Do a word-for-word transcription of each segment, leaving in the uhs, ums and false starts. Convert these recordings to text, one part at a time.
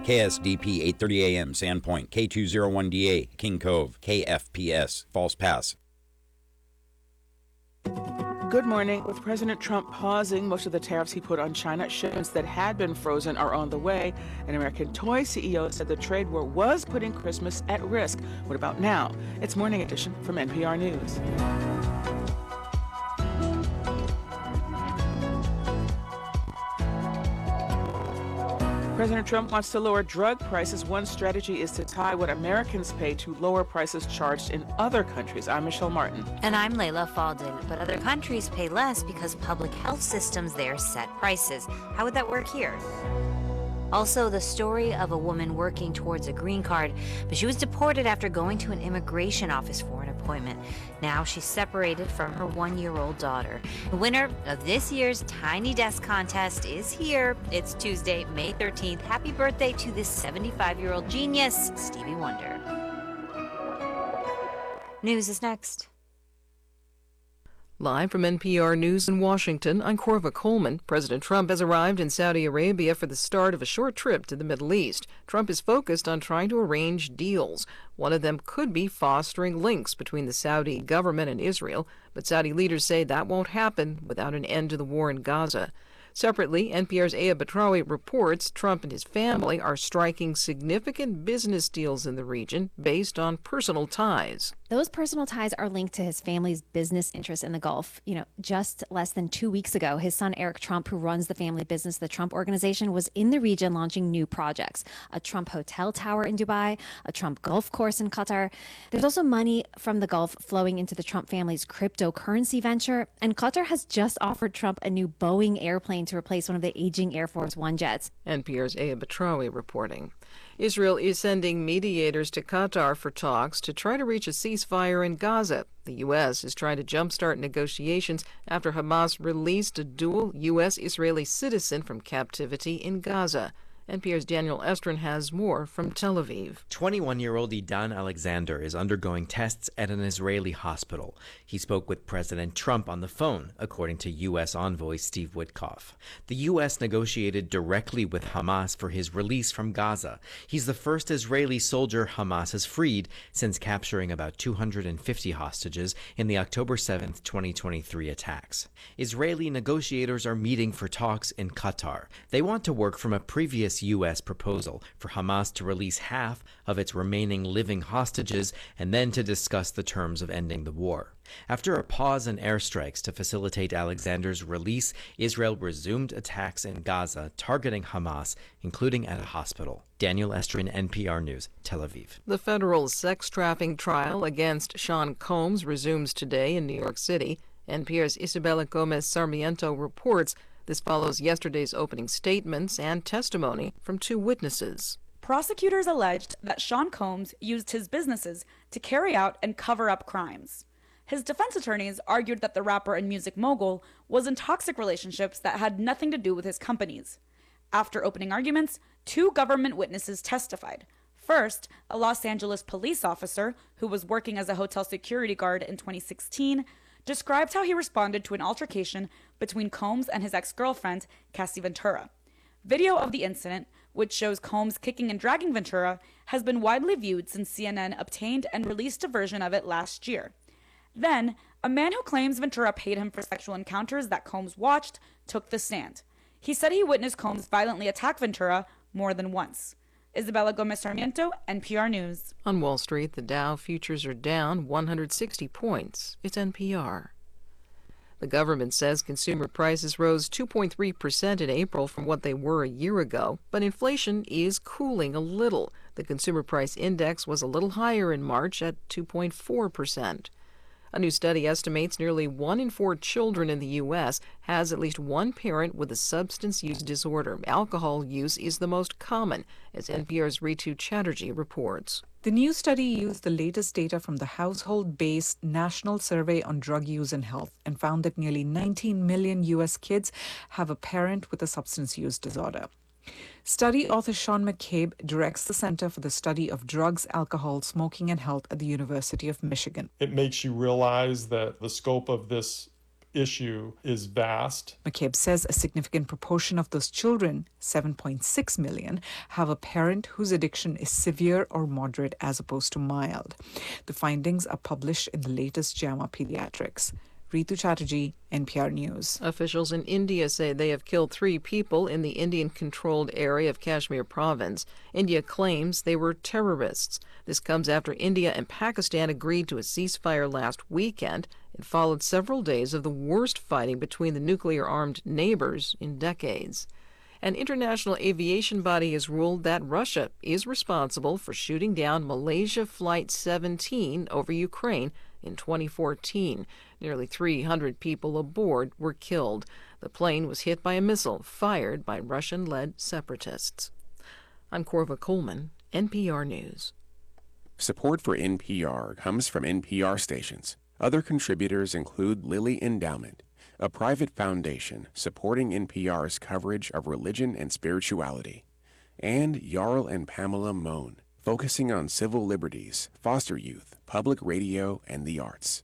K S D P eight thirty A M, Sandpoint, K two oh one D A, King Cove, K F P S, False Pass. Good morning. With President Trump pausing most of the tariffs he put on China, shipments that had been frozen are on the way. An American toy C E O said the trade war was putting Christmas at risk. What about now? It's Morning Edition from N P R News. President Trump wants to lower drug prices. One strategy is to tie what Americans pay to lower prices charged in other countries. I'm Michelle Martin. And I'm Layla Faldin. But other countries pay less because public health systems there set prices. How would that work here? Also, the story of a woman working towards a green card, but she was deported after going to an immigration office for an appointment. Now she's separated from her one-year-old daughter. The winner of this year's Tiny Desk contest is here. It's Tuesday, May thirteenth. Happy birthday to this seventy-five-year-old genius, Stevie Wonder. News is next. Live from N P R News in Washington, I'm Corva Coleman. President Trump has arrived in Saudi Arabia for the start of a short trip to the Middle East. Trump is focused on trying to arrange deals. One of them could be fostering links between the Saudi government and Israel, but Saudi leaders say that won't happen without an end to the war in Gaza. Separately, N P R's Aya Batrawi reports Trump and his family are striking significant business deals in the region based on personal ties. Those personal ties are linked to his family's business interests in the Gulf. You know, just less than two weeks ago, his son Eric Trump, who runs the family business, the Trump Organization, was in the region launching new projects. A Trump hotel tower in Dubai, a Trump golf course in Qatar. There's also money from the Gulf flowing into the Trump family's cryptocurrency venture. And Qatar has just offered Trump a new Boeing airplane to replace one of the aging Air Force One jets. N P R's Aya Batrawi reporting. Israel is sending mediators to Qatar for talks to try to reach a ceasefire in Gaza. The U S is trying to jumpstart negotiations after Hamas released a dual U S-Israeli citizen from captivity in Gaza. N P R's Daniel Estrin has more from Tel Aviv. twenty-one-year-old Idan Alexander is undergoing tests at an Israeli hospital. He spoke with President Trump on the phone, according to U S envoy Steve Witkoff. The U S negotiated directly with Hamas for his release from Gaza. He's the first Israeli soldier Hamas has freed since capturing about two hundred fifty hostages in the October seventh, twenty twenty-three attacks. Israeli negotiators are meeting for talks in Qatar. They want to work from a previous U S proposal for Hamas to release half of its remaining living hostages and then to discuss the terms of ending the war. After a pause in airstrikes to facilitate Alexander's release, Israel resumed attacks in Gaza targeting Hamas, including at a hospital. Daniel Estrin, N P R News, Tel Aviv. The federal sex trafficking trial against Sean Combs resumes today in New York City. N P R's Isabella Gomez Sarmiento reports. This follows yesterday's opening statements and testimony from two witnesses. Prosecutors alleged that Sean Combs used his businesses to carry out and cover up crimes. His defense attorneys argued that the rapper and music mogul was in toxic relationships that had nothing to do with his companies. After opening arguments, two government witnesses testified. First, a Los Angeles police officer who was working as a hotel security guard in twenty sixteen described how he responded to an altercation between Combs and his ex-girlfriend, Cassie Ventura. Video of the incident, which shows Combs kicking and dragging Ventura, has been widely viewed since C N N obtained and released a version of it last year. Then, a man who claims Ventura paid him for sexual encounters that Combs watched took the stand. He said he witnessed Combs violently attack Ventura more than once. Isabella Gomez Sarmiento, N P R News. On Wall Street, the Dow futures are down one hundred sixty points. It's N P R. The government says consumer prices rose two point three percent in April from what they were a year ago, but inflation is cooling a little. The consumer price index was a little higher in March at two point four percent. A new study estimates nearly one in four children in the U S has at least one parent with a substance use disorder. Alcohol use is the most common, as N P R's Ritu Chatterjee reports. The new study used the latest data from the household-based National Survey on Drug Use and Health and found that nearly nineteen million U S kids have a parent with a substance use disorder. Study author Sean McCabe directs the Center for the Study of Drugs, Alcohol, Smoking, and Health at the University of Michigan. It makes you realize that the scope of this issue is vast. McCabe says a significant proportion of those children, seven point six million, have a parent whose addiction is severe or moderate as opposed to mild. The findings are published in the latest JAMA Pediatrics. Ritu Chatterjee, N P R News. Officials in India say they have killed three people in the Indian-controlled area of Kashmir province. India claims they were terrorists. This comes after India and Pakistan agreed to a ceasefire last weekend. It followed several days of the worst fighting between the nuclear-armed neighbors in decades. An international aviation body has ruled that Russia is responsible for shooting down Malaysia Flight seventeen over Ukraine in twenty fourteen. Nearly three hundred people aboard were killed. The plane was hit by a missile fired by Russian-led separatists. I'm Corva Coleman, N P R News. Support for N P R comes from N P R stations. Other contributors include Lilly Endowment, a private foundation supporting N P R's coverage of religion and spirituality, and Jarl and Pamela Mohn, focusing on civil liberties, foster youth, public radio, and the arts.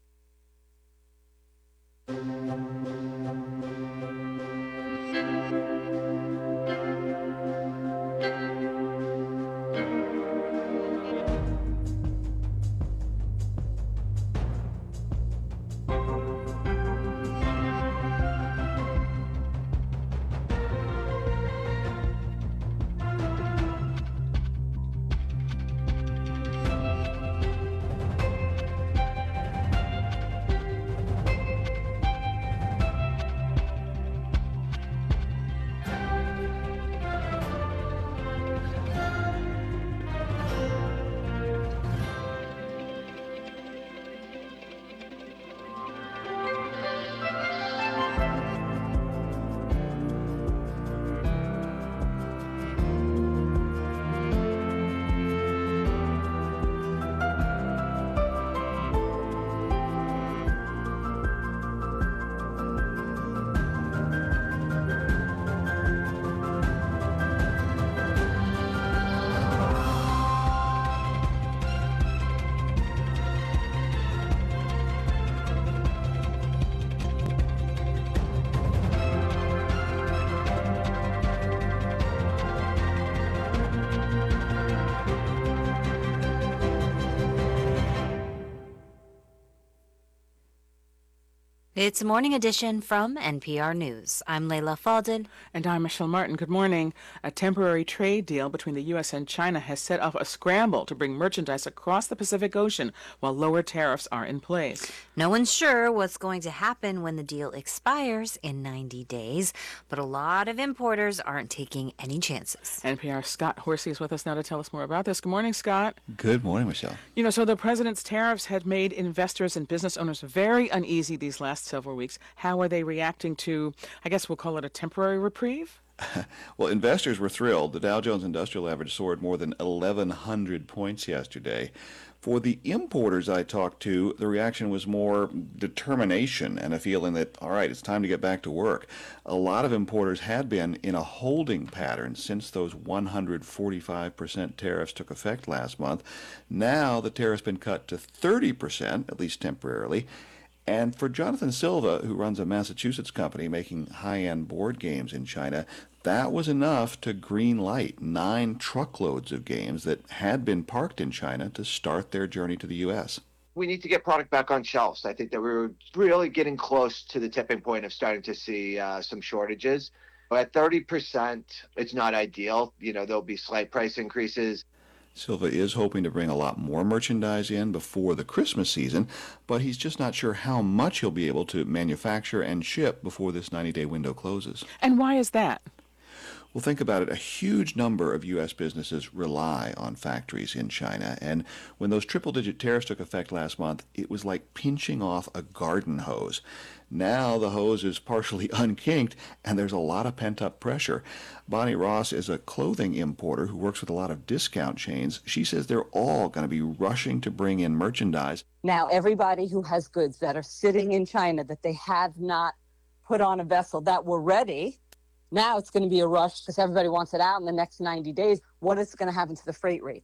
It's a morning edition from N P R News. I'm Leila Fadel. And I'm Michelle Martin. Good morning. A temporary trade deal between the U S and China has set off a scramble to bring merchandise across the Pacific Ocean while lower tariffs are in place. No one's sure what's going to happen when the deal expires in ninety days, but a lot of importers aren't taking any chances. N P R's Scott Horsey is with us now to tell us more about this. Good morning, Scott. Good morning, Michelle. You know, so the president's tariffs had made investors and business owners very uneasy these last several weeks. How are they reacting to, I guess we'll call it a temporary reprieve? Well, investors were thrilled. The Dow Jones Industrial Average soared more than eleven hundred points yesterday. For the importers I talked to, the reaction was more determination and a feeling that, all right, it's time to get back to work. A lot of importers had been in a holding pattern since those one hundred forty-five percent tariffs took effect last month. Now the tariff's been cut to thirty percent, at least temporarily. And for Jonathan Silva, who runs a Massachusetts company making high-end board games in China, that was enough to green light nine truckloads of games that had been parked in China to start their journey to the U S. We need to get product back on shelves. I think that we were really getting close to the tipping point of starting to see uh, some shortages. But at thirty percent, it's not ideal. You know, there'll be slight price increases. Silva is hoping to bring a lot more merchandise in before the Christmas season, but he's just not sure how much he'll be able to manufacture and ship before this ninety-day window closes. And why is that? Well, think about it. A huge number of U S businesses rely on factories in China, and when those triple-digit tariffs took effect last month, it was like pinching off a garden hose. Now the hose is partially unkinked, and there's a lot of pent-up pressure. Bonnie Ross is a clothing importer who works with a lot of discount chains. She says they're all going to be rushing to bring in merchandise. Now, everybody who has goods that are sitting in China that they have not put on a vessel that were ready, now it's going to be a rush because everybody wants it out in the next ninety days. What is going to happen to the freight rates?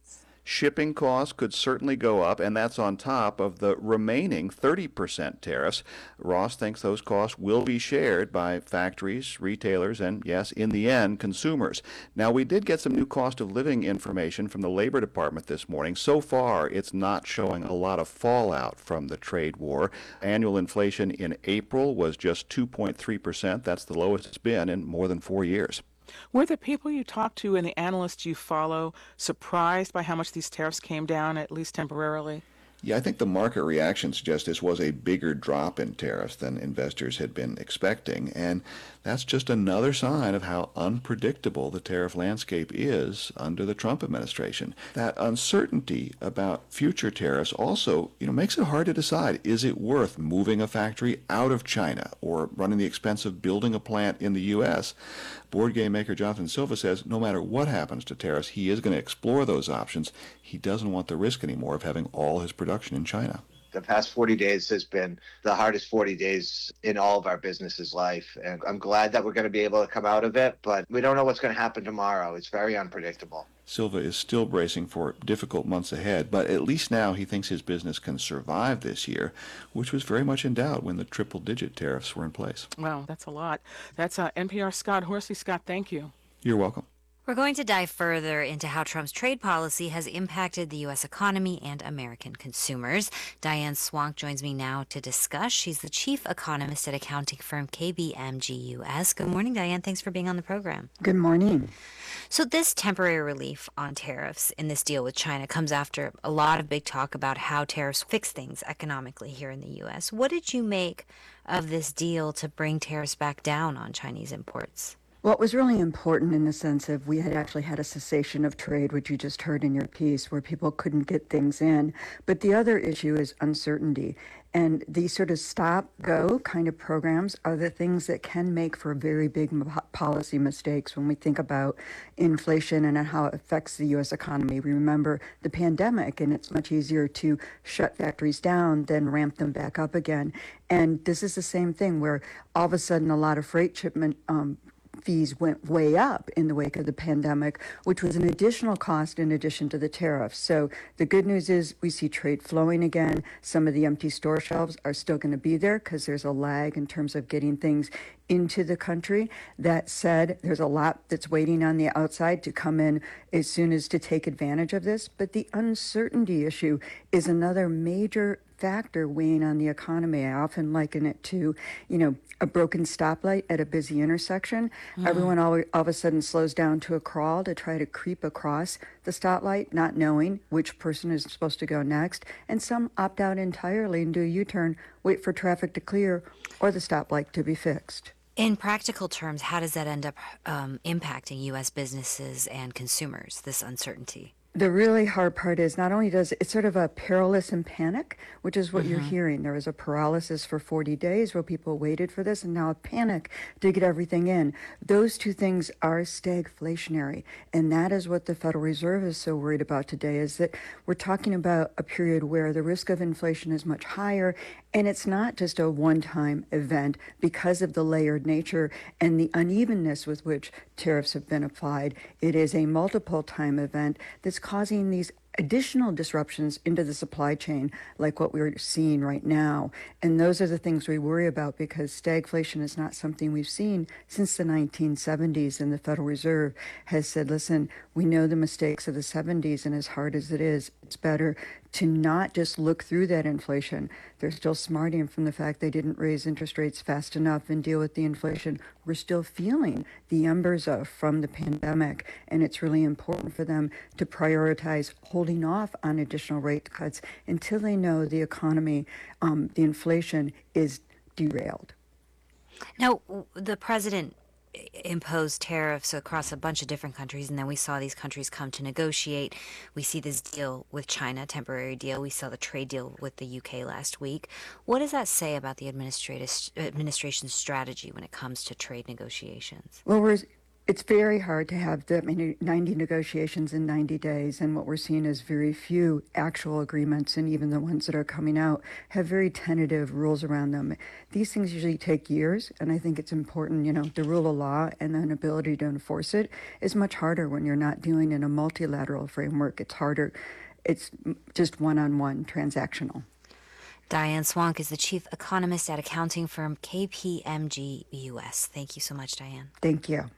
Shipping costs could certainly go up, and that's on top of the remaining thirty percent tariffs. Ross thinks those costs will be shared by factories, retailers, and, yes, in the end, consumers. Now, we did get some new cost of living information from the Labor Department this morning. So far, it's not showing a lot of fallout from the trade war. Annual inflation in April was just two point three percent. That's the lowest it's been in more than four years. Were the people you talk to and the analysts you follow surprised by how much these tariffs came down, at least temporarily? Yeah, I think the market reaction suggests this was a bigger drop in tariffs than investors had been expecting, and that's just another sign of how unpredictable the tariff landscape is under the Trump administration. That uncertainty about future tariffs also, you know, makes it hard to decide, is it worth moving a factory out of China or running the expense of building a plant in the U S? Board game maker Jonathan Silva says no matter what happens to tariffs, he is going to explore those options. He doesn't want the risk anymore of having all his production in China. The past forty days has been the hardest forty days in all of our business's life. And I'm glad that we're going to be able to come out of it, but we don't know what's going to happen tomorrow. It's very unpredictable. Silva is still bracing for difficult months ahead, but at least now he thinks his business can survive this year, which was very much in doubt when the triple-digit tariffs were in place. Wow, that's a lot. That's uh, N P R Scott Horsley. Scott, thank you. You're welcome. We're going to dive further into how Trump's trade policy has impacted the U S economy and American consumers. Diane Swank joins me now to discuss. She's the chief economist at accounting firm K B M G U S. Good morning, Diane. Thanks for being on the program. Good morning. So this temporary relief on tariffs in this deal with China comes after a lot of big talk about how tariffs fix things economically here in the U S. What did you make of this deal to bring tariffs back down on Chinese imports? Well, it was really important in the sense of we had actually had a cessation of trade, which you just heard in your piece, where people couldn't get things in. But the other issue is uncertainty. And these sort of stop-go kind of programs are the things that can make for very big policy mistakes when we think about inflation and how it affects the U S economy. We remember the pandemic, and it's much easier to shut factories down than ramp them back up again. And this is the same thing where all of a sudden a lot of freight shipment um, fees went way up in the wake of the pandemic, which was an additional cost in addition to the tariffs. So the good news is we see trade flowing again. Some of the empty store shelves are still going to be there because there's a lag in terms of getting things into the country. That said, there's a lot that's waiting on the outside to come in as soon as to take advantage of this. But the uncertainty issue is another major factor weighing on the economy. I often liken it to, you know, a broken stoplight at a busy intersection. Mm. Everyone all, all of a sudden slows down to a crawl to try to creep across the stoplight, not knowing which person is supposed to go next. And some opt out entirely and do a U-turn, wait for traffic to clear or the stoplight to be fixed. In practical terms, how does that end up um, impacting U S businesses and consumers, this uncertainty? The really hard part is not only does it's sort of a paralysis and panic, which is what mm-hmm. you're hearing. There was a paralysis for forty days where people waited for this, and now a panic to get everything in. Those two things are stagflationary, and that is what the Federal Reserve is so worried about today, is that we're talking about a period where the risk of inflation is much higher, and it's not just a one-time event because of the layered nature and the unevenness with which tariffs have been applied. It is a multiple-time event that's causing these additional disruptions into the supply chain like what we're seeing right now. And those are the things we worry about because stagflation is not something we've seen since the nineteen seventies. And the Federal Reserve has said, listen, we know the mistakes of the seventies, and as hard as it is, it's better to not just look through that inflation. They're still smarting from the fact they didn't raise interest rates fast enough and deal with the inflation we're still feeling the embers of from the pandemic. And it's really important for them to prioritize holding off on additional rate cuts until they know the economy, um, the inflation is derailed. Now, the president imposed tariffs across a bunch of different countries, and then we saw these countries come to negotiate. We see this deal with China, temporary deal. We saw the trade deal with the U K last week. What does that say about the administrative administration's strategy when it comes to trade negotiations? Well, we're It's very hard to have that many ninety negotiations in ninety days, and what we're seeing is very few actual agreements, and even the ones that are coming out have very tentative rules around them. These things usually take years, and I think it's important, you know, the rule of law and then ability to enforce it is much harder when you're not dealing in a multilateral framework. It's harder. It's just one-on-one transactional. Diane Swank is the chief economist at accounting firm K P M G U S. Thank you so much, Diane. Thank you.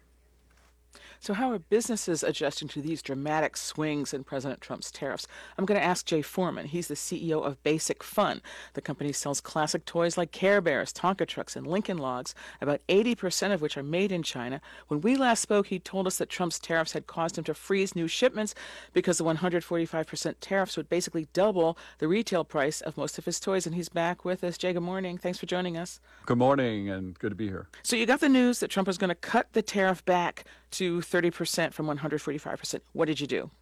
So how are businesses adjusting to these dramatic swings in President Trump's tariffs? I'm going to ask Jay Foreman. He's the C E O of Basic Fun. The company sells classic toys like Care Bears, Tonka trucks, and Lincoln Logs, about eighty percent of which are made in China. When we last spoke, he told us that Trump's tariffs had caused him to freeze new shipments because the one hundred forty-five percent tariffs would basically double the retail price of most of his toys. And he's back with us. Jay, good morning. Thanks for joining us. Good morning, and good to be here. So you got the news that Trump was going to cut the tariff back to thirty percent from one hundred forty-five percent. What did you do?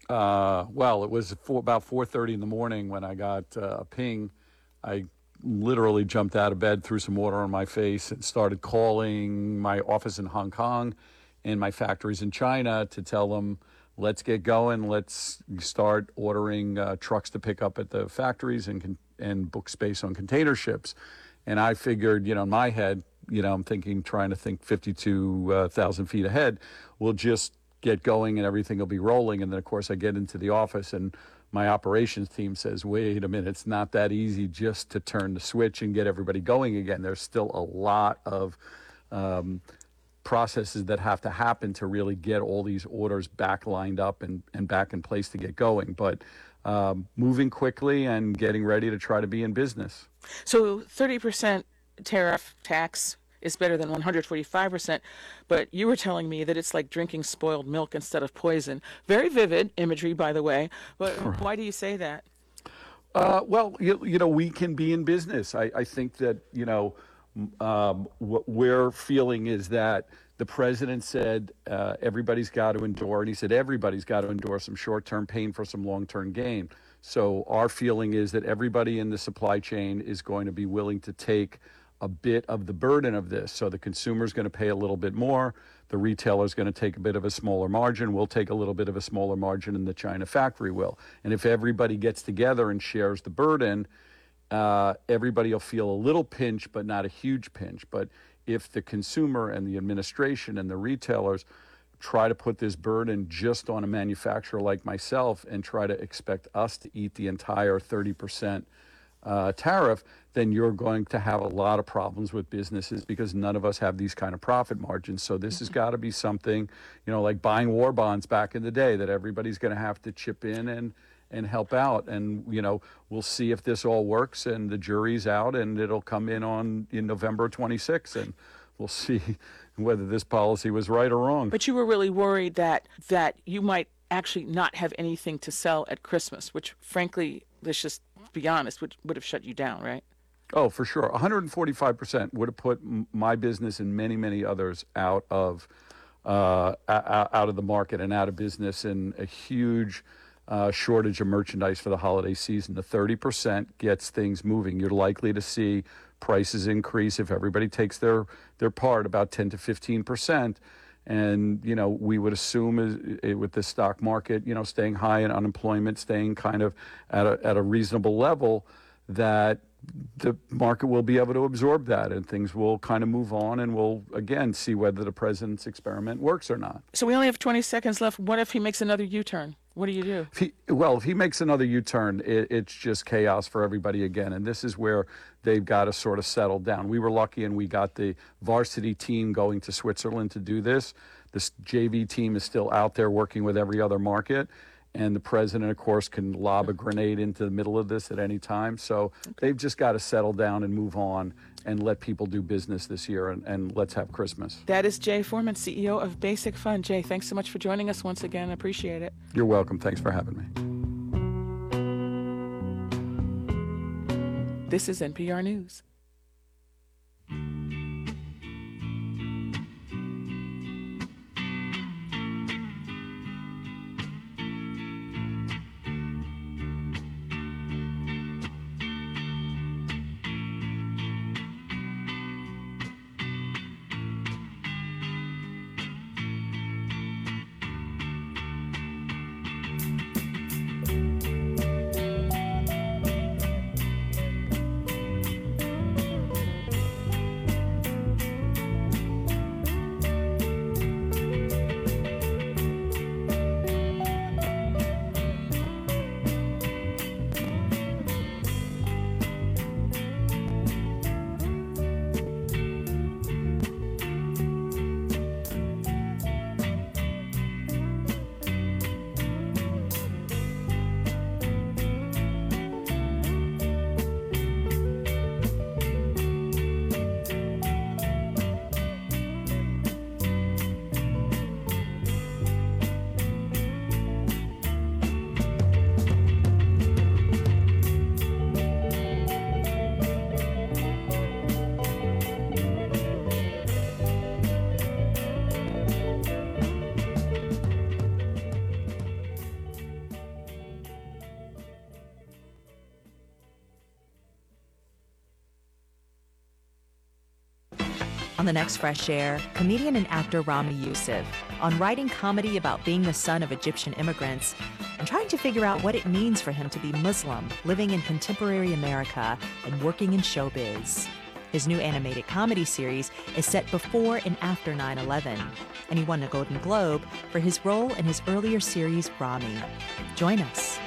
Uh, well, it was for about four thirty in the morning when I got uh, a ping. I literally jumped out of bed, threw some water on my face, and started calling my office in Hong Kong and my factories in China to tell them, let's get going. Let's start ordering uh, trucks to pick up at the factories and con- and book space on container ships. And I figured, you know, in my head, you know, I'm thinking, trying to think fifty-two thousand feet ahead, we'll just get going and everything will be rolling. And then, of course, I get into the office and my operations team says, wait a minute, it's not that easy just to turn the switch and get everybody going again. There's still a lot of um, processes that have to happen to really get all these orders back lined up and, and back in place to get going. But um, moving quickly and getting ready to try to be in business. So thirty percent tariff tax is better than one hundred forty-five percent, but you were telling me that it's like drinking spoiled milk instead of poison. Very vivid imagery, by the way, but right. Why do you say that? Uh, well, you, you know, we can be in business. I, I think that, you know, um, what we're feeling is that the president said uh, everybody's got to endure, and he said everybody's got to endure some short-term pain for some long-term gain. So our feeling is that everybody in the supply chain is going to be willing to take a bit of the burden of this. So the consumer's going to pay a little bit more. The retailer's going to take a bit of a smaller margin. We'll take a little bit of a smaller margin, and the China factory will. And if everybody gets together and shares the burden, uh, everybody will feel a little pinch, but not a huge pinch. But if the consumer and the administration and the retailers try to put this burden just on a manufacturer like myself and try to expect us to eat the entire thirty percent uh, tariff, then you're going to have a lot of problems with businesses because none of us have these kind of profit margins. So this has got to be something, you know, like buying war bonds back in the day, that everybody's going to have to chip in and and help out. And, you know, we'll see if this all works, and the jury's out, and it'll come in on in November twenty-sixth, and we'll see whether this policy was right or wrong. But you were really worried that that you might actually not have anything to sell at Christmas, which, frankly, let's just be honest, would, would have shut you down, right? Oh, for sure. one hundred forty-five percent would have put m- my business and many, many others out of uh, a- out of the market and out of business, and a huge uh, shortage of merchandise for the holiday season. The thirty percent gets things moving. You're likely to see prices increase if everybody takes their, their part, about ten to fifteen percent. And, you know, we would assume is, it, with the stock market, you know, staying high and unemployment staying kind of at a, at a reasonable level, that the market will be able to absorb that and things will kind of move on, and we'll, again, see whether the president's experiment works or not. So we only have twenty seconds left. What if he makes another U-turn? What do you do? If he, well, if he makes another U-turn, it, it's just chaos for everybody again. And this is where they've got to sort of settle down. We were lucky and we got the varsity team going to Switzerland to do this. This J V team is still out there working with every other market. And the president, of course, can lob a grenade into the middle of this at any time. So they've just got to settle down and move on and let people do business this year, and, and let's have Christmas. That is Jay Foreman, C E O of Basic Fun. Jay, thanks so much for joining us once again. I appreciate it. You're welcome. Thanks for having me. This is N P R News. On the next Fresh Air, comedian and actor Rami Youssef on writing comedy about being the son of Egyptian immigrants and trying to figure out what it means for him to be Muslim, living in contemporary America and working in showbiz. His new animated comedy series is set before and after nine eleven, and he won a Golden Globe for his role in his earlier series, Rami. Join us.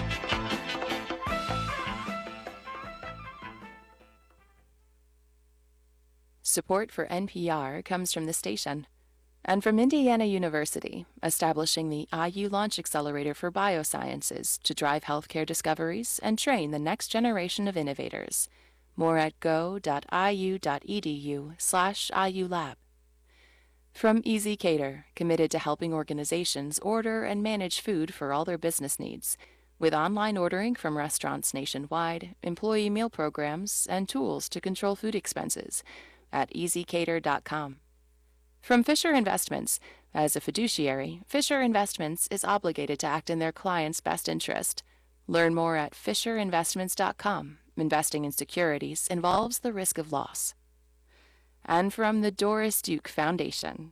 Support for N P R comes from the station and from Indiana University, establishing the I U Launch Accelerator for Biosciences to drive healthcare discoveries and train the next generation of innovators. More at go.iu.edu slash IULab. From Easy Cater, committed to helping organizations order and manage food for all their business needs, with online ordering from restaurants nationwide, employee meal programs, and tools to control food expenses at easy cater dot com. From Fisher Investments, as a fiduciary, Fisher Investments is obligated to act in their client's best interest. Learn more at fisher investments dot com. Investing in securities involves the risk of loss. And from the Doris Duke Foundation.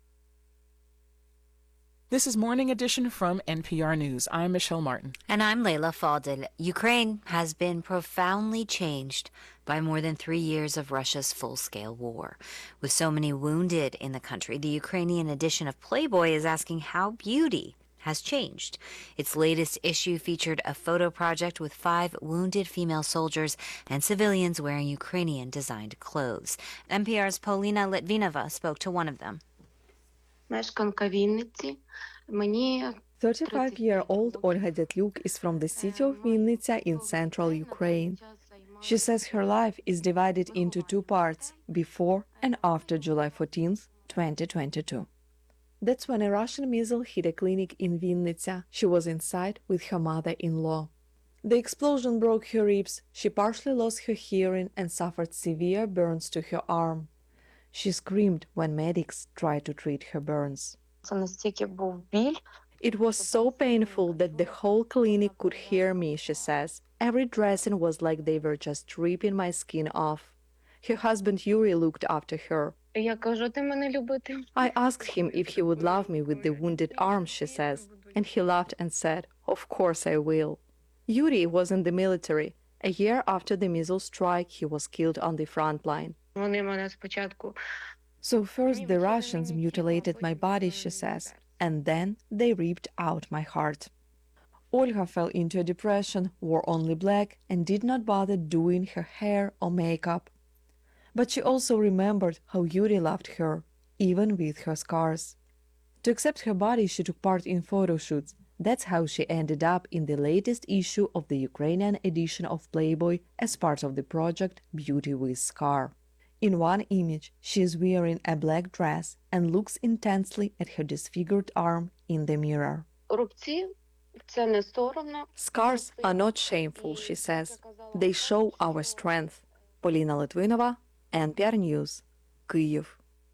This is Morning Edition from N P R News. I'm Michelle Martin. And I'm Layla Fadel. Ukraine has been profoundly changed by more than three years of Russia's full-scale war. With so many wounded in the country, the Ukrainian edition of Playboy is asking how beauty has changed. Its latest issue featured a photo project with five wounded female soldiers and civilians wearing Ukrainian-designed clothes. N P R's Paulina Litvinova spoke to one of them. thirty-five-year-old Olga Detluk is from the city of Vinnytsia in central Ukraine. She says her life is divided into two parts, before and after July fourteenth, twenty twenty-two. That's when a Russian missile hit a clinic in Vinnytsia. She was inside with her mother-in-law. The explosion broke her ribs, she partially lost her hearing and suffered severe burns to her arm. She screamed when medics tried to treat her burns. It was so painful that the whole clinic could hear me, she says. Every dressing was like they were just ripping my skin off. Her husband Yuri looked after her. I asked him if he would love me with the wounded arm, she says, and he laughed and said, "Of course I will." Yuri was in the military. A year after the missile strike, he was killed on the front line. So first the Russians mutilated my body, she says, and then they ripped out my heart. Olga fell into a depression, wore only black, and did not bother doing her hair or makeup. But she also remembered how Yuri loved her, even with her scars. To accept her body, she took part in photo shoots. That's how she ended up in the latest issue of the Ukrainian edition of Playboy as part of the project Beauty with Scar. In one image, she is wearing a black dress and looks intensely at her disfigured arm in the mirror. Scars are not shameful, she says. They show our strength. Polina Litvinova, N P R News, Kyiv.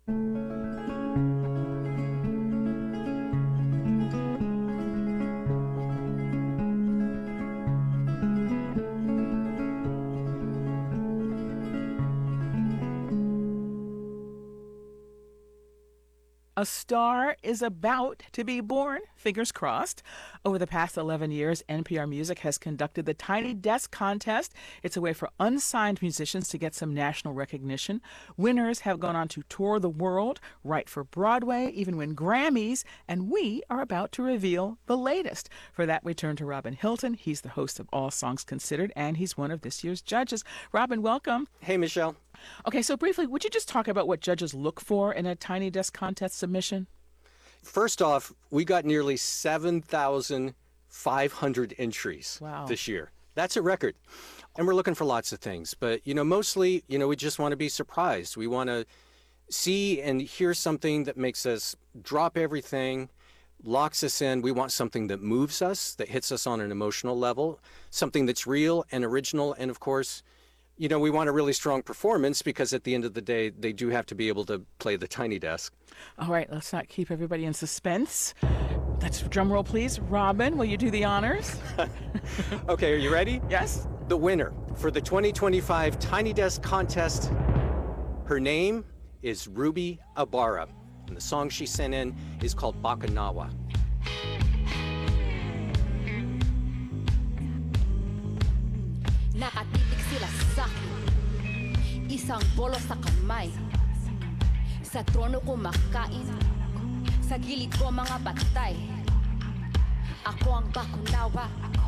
A star is about to be born, fingers crossed. Over the past eleven years, N P R Music has conducted the Tiny Desk Contest. It's a way for unsigned musicians to get some national recognition. Winners have gone on to tour the world, write for Broadway, even win Grammys, and we are about to reveal the latest. For that, we turn to Robin Hilton. He's the host of All Songs Considered, and he's one of this year's judges. Robin, welcome. Hey, Michelle. Okay, so briefly, would you just talk about what judges look for in a Tiny Desk Contest submission? First off, we got nearly seven thousand five hundred entries wow. this year. That's a record. And we're looking for lots of things. But, you know, mostly, you know, we just want to be surprised. We want to see and hear something that makes us drop everything, locks us in. We want something that moves us, that hits us on an emotional level, something that's real and original. And, of course, you know, we want a really strong performance because at the end of the day, they do have to be able to play the Tiny Desk. All right, let's not keep everybody in suspense. Let's drum roll, please. Robin, will you do the honors? Okay, are you ready? Yes. The winner for the twenty twenty-five Tiny Desk Contest, her name is Ruby Ibarra, and the song she sent in is called Bakunawa. Nakatitig sila sa'kin, isang bolo sa kamay. Sa trono ko makain, sa gilid ko mga batay. Ako ang bakunawa,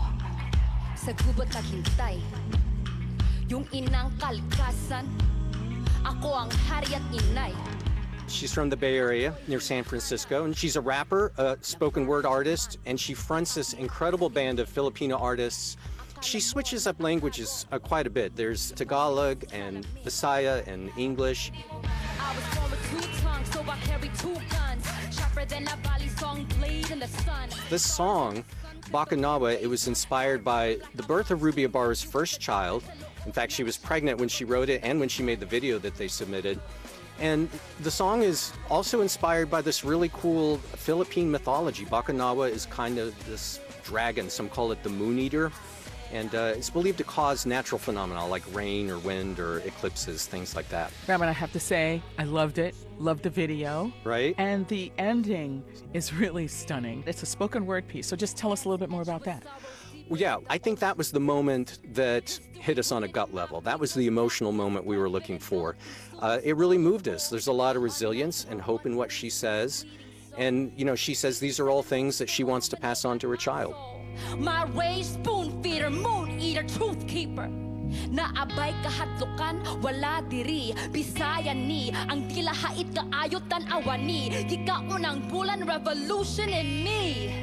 sa gubat naghintay. Yung inang kalikasan, ako ang hari at inay. She's from the Bay Area near San Francisco, and she's a rapper, a spoken word artist, and she fronts this incredible band of Filipino artists. She switches up languages uh, quite a bit. There's Tagalog and Bisaya and English. I was born with two tongues, so I carry two guns. Sharper than a volley song blade in the sun. This song, Bakunawa, it was inspired by the birth of Ruby Ibarra's first child. In fact, she was pregnant when she wrote it and when she made the video that they submitted. And the song is also inspired by this really cool Philippine mythology. Bakunawa is kind of this dragon. Some call it the Moon Eater. And uh, it's believed to cause natural phenomena like rain or wind or eclipses, things like that. Robin, I have to say, I loved it. Loved the video. Right? And the ending is really stunning. It's a spoken word piece. So just tell us a little bit more about that. Well, yeah, I think that was the moment that hit us on a gut level. That was the emotional moment we were looking for. Uh, it really moved us. There's a lot of resilience and hope in what she says. And, you know, she says these are all things that she wants to pass on to her child. My rage, spoon feeder, moon eater, truth keeper. Naabay kahadlukan, wala diri. Bisaya ni, ang dilahait kaayo tan-awa ni. Gikaunang bulan revolution in me.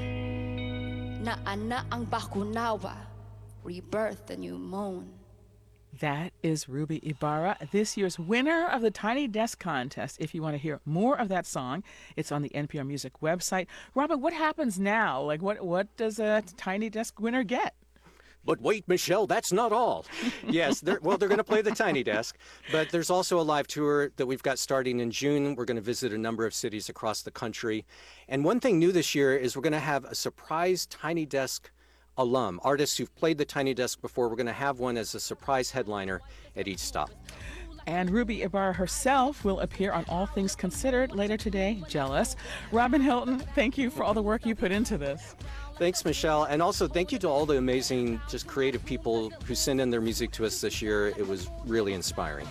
Naana ang bakunawa, rebirth the new moon. That is Ruby Ibarra, this year's winner of the Tiny Desk Contest. If you want to hear more of that song, it's on the N P R Music website. Robin, what happens now? Like, what, what does a Tiny Desk winner get? But wait, Michelle, that's not all. Yes, they're, well, they're going to play the Tiny Desk, but there's also a live tour that we've got starting in June. We're going to visit a number of cities across the country. And one thing new this year is we're going to have a surprise Tiny Desk alum, artists who've played the Tiny Desk before. We're going to have one as a surprise headliner at each stop. And Ruby Ibarra herself will appear on All Things Considered later today. Jealous. Robin Hilton, thank you for all the work you put into this. Thanks, Michelle. And also thank you to all the amazing, just creative people who sent in their music to us this year. It was really inspiring.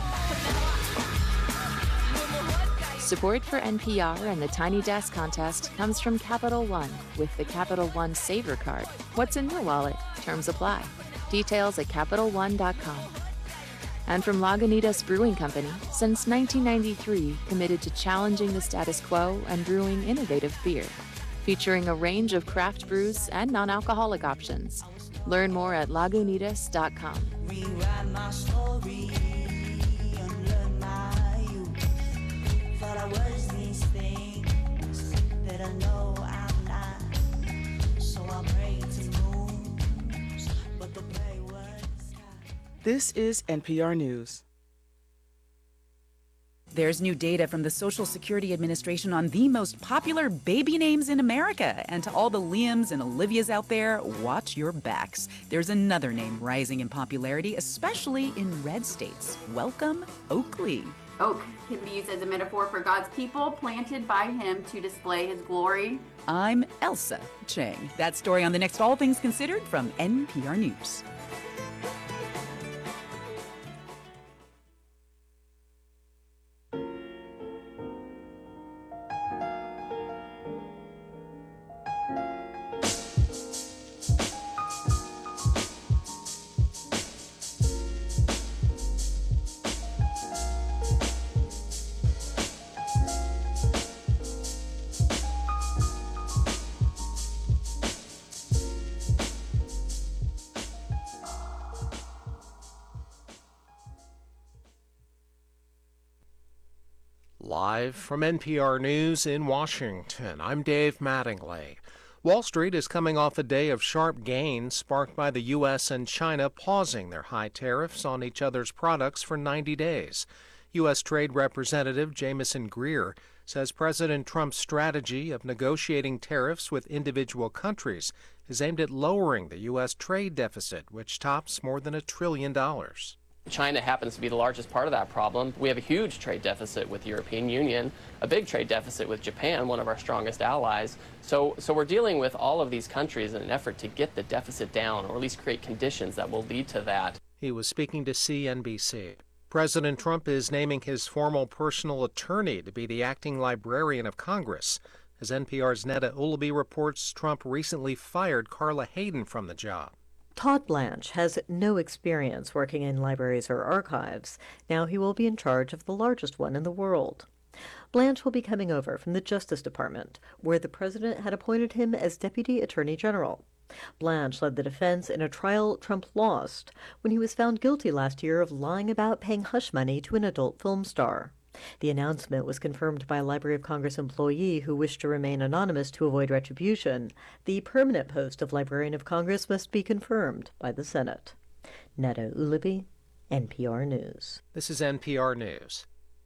Support for N P R and the Tiny Desk Contest comes from Capital One with the Capital One Saver Card. What's in your wallet? Terms apply. Details at Capital One dot com. And from Lagunitas Brewing Company, since nineteen ninety-three, committed to challenging the status quo and brewing innovative beer. Featuring a range of craft brews and non-alcoholic options. Learn more at Lagunitas dot com. Rewrite my story, unlearn my youth. Thought I was these things that I know I'm not. So I pray to moons, but the play was. This is N P R News. There's new data from the Social Security Administration on the most popular baby names in America. And to all the Liams and Olivias out there, watch your backs. There's another name rising in popularity, especially in red states. Welcome, Oakley. Oak can be used as a metaphor for God's people planted by him to display his glory. I'm Elsa Chang. That story on the next All Things Considered from N P R News. Live from N P R News in Washington, I'm Dave Mattingly. Wall Street is coming off a day of sharp gains sparked by the U S and China pausing their high tariffs on each other's products for ninety days. U S Trade Representative Jamieson Greer says President Trump's strategy of negotiating tariffs with individual countries is aimed at lowering the U S trade deficit, which tops more than a trillion dollars. China happens to be the largest part of that problem. We have a huge trade deficit with the European Union, a big trade deficit with Japan, one of our strongest allies. So, so we're dealing with all of these countries in an effort to get the deficit down, or at least create conditions that will lead to that. He was speaking to C N B C. President Trump is naming his former personal attorney to be the acting librarian of Congress. As N P R's Netta Ulaby reports, Trump recently fired Carla Hayden from the job. Todd Blanche has no experience working in libraries or archives. Now he will be in charge of the largest one in the world. Blanche will be coming over from the Justice Department, where the president had appointed him as Deputy Attorney General. Blanche led the defense in a trial Trump lost when he was found guilty last year of lying about paying hush money to an adult film star. The announcement was confirmed by a Library of Congress employee who wished to remain anonymous to avoid retribution. The permanent post of Librarian of Congress must be confirmed by the Senate. Netta Ulaby, N P R News. This is N P R News.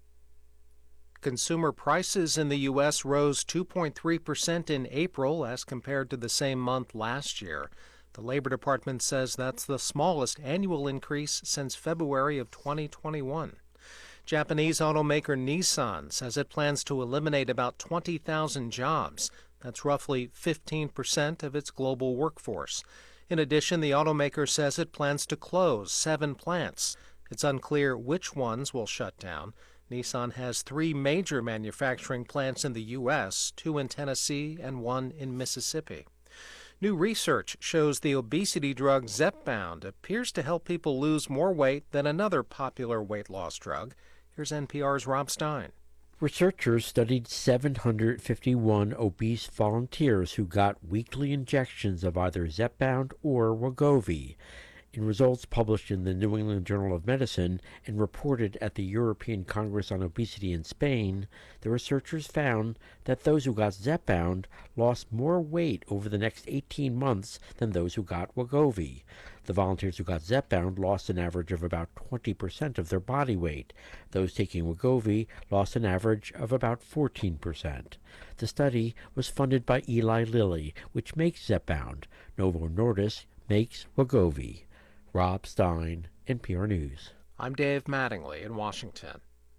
Consumer prices in the U S rose two point three percent in April as compared to the same month last year. The Labor Department says that's the smallest annual increase since February of twenty twenty-one. Japanese automaker Nissan says it plans to eliminate about twenty thousand jobs. That's roughly fifteen percent of its global workforce. In addition, the automaker says it plans to close seven plants. It's unclear which ones will shut down. Nissan has three major manufacturing plants in the U S, two in Tennessee and one in Mississippi. New research shows the obesity drug Zepbound appears to help people lose more weight than another popular weight loss drug. Here's N P R's Rob Stein. Researchers studied seven hundred fifty-one obese volunteers who got weekly injections of either Zepbound or Wegovy. In results published in the New England Journal of Medicine and reported at the European Congress on Obesity in Spain, the researchers found that those who got Zepbound lost more weight over the next eighteen months than those who got Wegovy. The volunteers who got Zepbound lost an average of about twenty percent of their body weight. Those taking Wegovy lost an average of about fourteen percent. The study was funded by Eli Lilly, which makes Zepbound. Novo Nordisk makes Wegovy. Rob Stein, N P R News. I'm Dave Mattingly in Washington.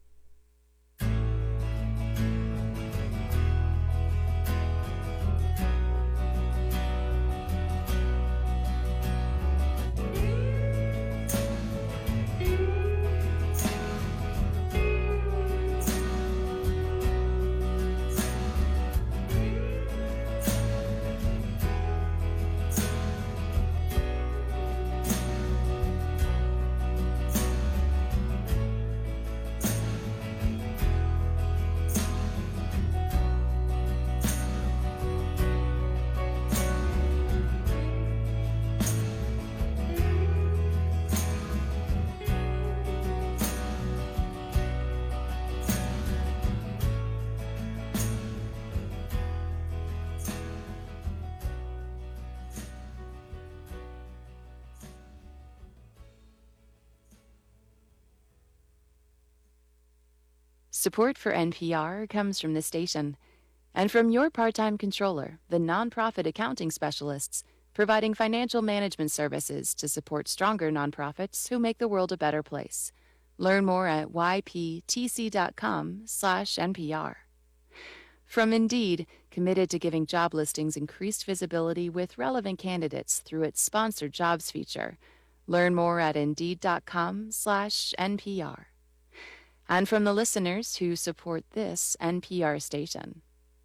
Support for N P R comes from this station and from your part-time controller, the nonprofit accounting specialists, providing financial management services to support stronger nonprofits who make the world a better place. Learn more at y p t c dot com slash N P R. From Indeed, committed to giving job listings increased visibility with relevant candidates through its sponsored jobs feature. Learn more at indeed dot com slash N P R. And from the listeners who support this N P R station.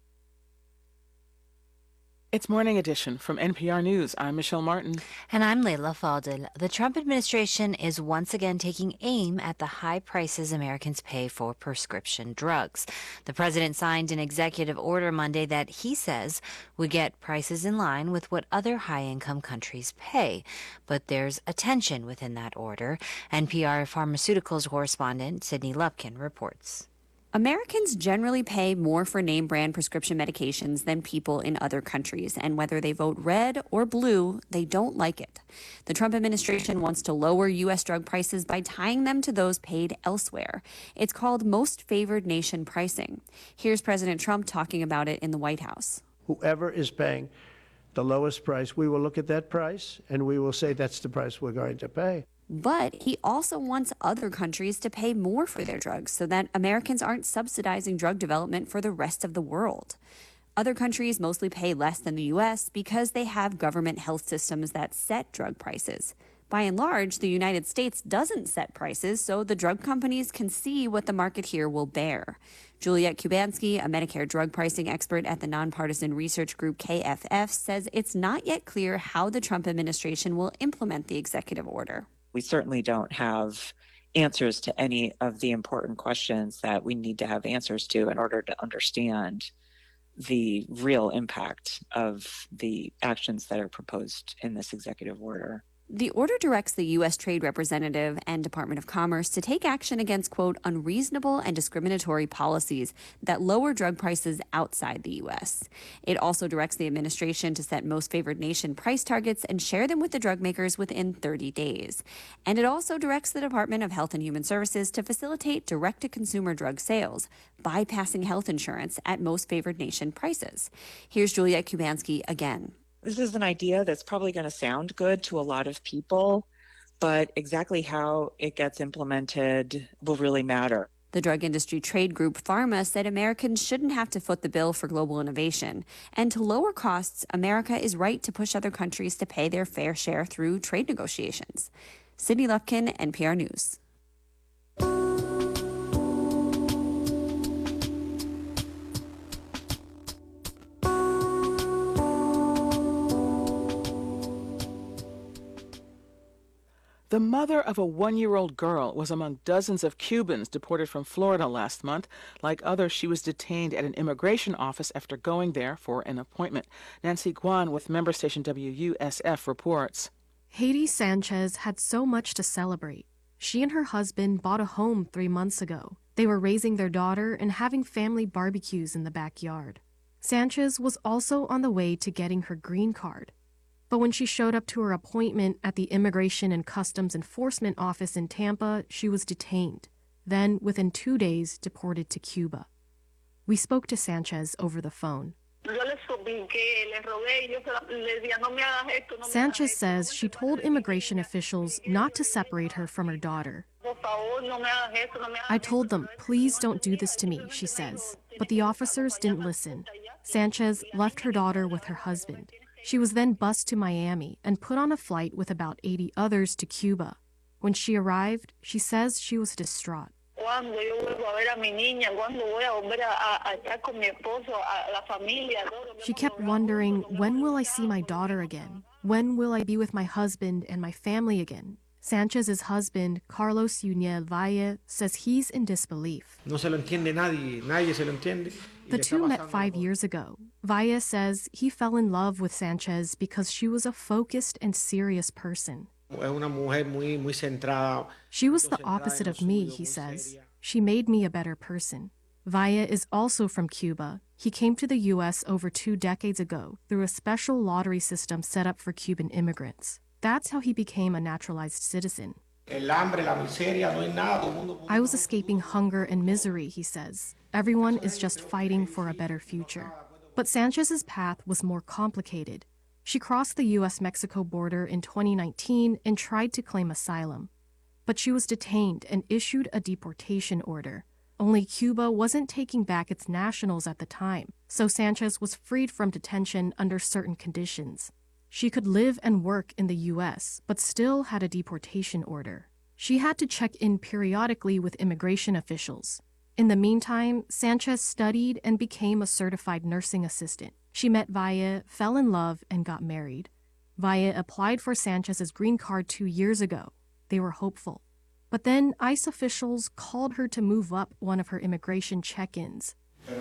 It's Morning Edition from N P R News. I'm Michelle Martin. And I'm Leila Fadel. The Trump administration is once again taking aim at the high prices Americans pay for prescription drugs. The president signed an executive order Monday that he says would get prices in line with what other high-income countries pay. But there's a tension within that order. N P R pharmaceuticals correspondent Sydney Lupkin reports. Americans generally pay more for name brand prescription medications than people in other countries, and whether they vote red or blue, they don't like it. The Trump administration wants to lower U S drug prices by tying them to those paid elsewhere. It's called most favored nation pricing. Here's President Trump talking about it in the White House. Whoever is paying the lowest price, we will look at that price and we will say that's the price we're going to pay. But he also wants other countries to pay more for their drugs so that Americans aren't subsidizing drug development for the rest of the world. Other countries mostly pay less than the U S because they have government health systems that set drug prices. By and large, the United States doesn't set prices, so the drug companies can see what the market here will bear. Juliette Kubansky, a Medicare drug pricing expert at the nonpartisan research group K F F, says it's not yet clear how the Trump administration will implement the executive order. We certainly don't have answers to any of the important questions that we need to have answers to in order to understand the real impact of the actions that are proposed in this executive order. The order directs the U S Trade Representative and Department of Commerce to take action against, quote, unreasonable and discriminatory policies that lower drug prices outside the U S. It also directs the administration to set most favored nation price targets and share them with the drug makers within thirty days. And it also directs the Department of Health and Human Services to facilitate direct-to-consumer drug sales, bypassing health insurance at most favored nation prices. Here's Juliette Kubansky again. This is an idea that's probably going to sound good to a lot of people, but exactly how it gets implemented will really matter. The drug industry trade group Pharma said Americans shouldn't have to foot the bill for global innovation. And to lower costs, America is right to push other countries to pay their fair share through trade negotiations. Sydney Lufkin, N P R News. The mother of a one-year-old girl was among dozens of Cubans deported from Florida last month. Like others, she was detained at an immigration office after going there for an appointment. Nancy Guan with member station W U S F reports. Haiti Sanchez had so much to celebrate. She and her husband bought a home three months ago. They were raising their daughter and having family barbecues in the backyard. Sanchez was also on the way to getting her green card. But when she showed up to her appointment at the Immigration and Customs Enforcement Office in Tampa, she was detained, then within two days deported to Cuba. We spoke to Sanchez over the phone. Sanchez says she told immigration officials not to separate her from her daughter. I told them, please don't do this to me, she says. But the officers didn't listen. Sanchez left her daughter with her husband. She was then bused to Miami and put on a flight with about eighty others to Cuba. When she arrived, she says she was distraught. She kept wondering, when will I see my daughter again? When will I be with my husband and my family again? Sanchez's husband, Carlos Yuniel Valle, says he's in disbelief. No se lo entiende nadie, nadie se lo entiende. The two met five years ago. Valle says he fell in love with Sanchez because she was a focused and serious person. She was the opposite of me, he says. She made me a better person. Valle is also from Cuba. He came to the U S over two decades ago through a special lottery system set up for Cuban immigrants. That's how he became a naturalized citizen. I was escaping hunger and misery, he says. Everyone is just fighting for a better future. But Sanchez's path was more complicated. She crossed the U S Mexico border in twenty nineteen and tried to claim asylum. But she was detained and issued a deportation order. Only Cuba wasn't taking back its nationals at the time, so Sanchez was freed from detention under certain conditions. She could live and work in the U S, but still had a deportation order. She had to check in periodically with immigration officials. In the meantime, Sanchez studied and became a certified nursing assistant. She met Valle, fell in love, and got married. Valle applied for Sanchez's green card two years ago. They were hopeful. But then ICE officials called her to move up one of her immigration check-ins.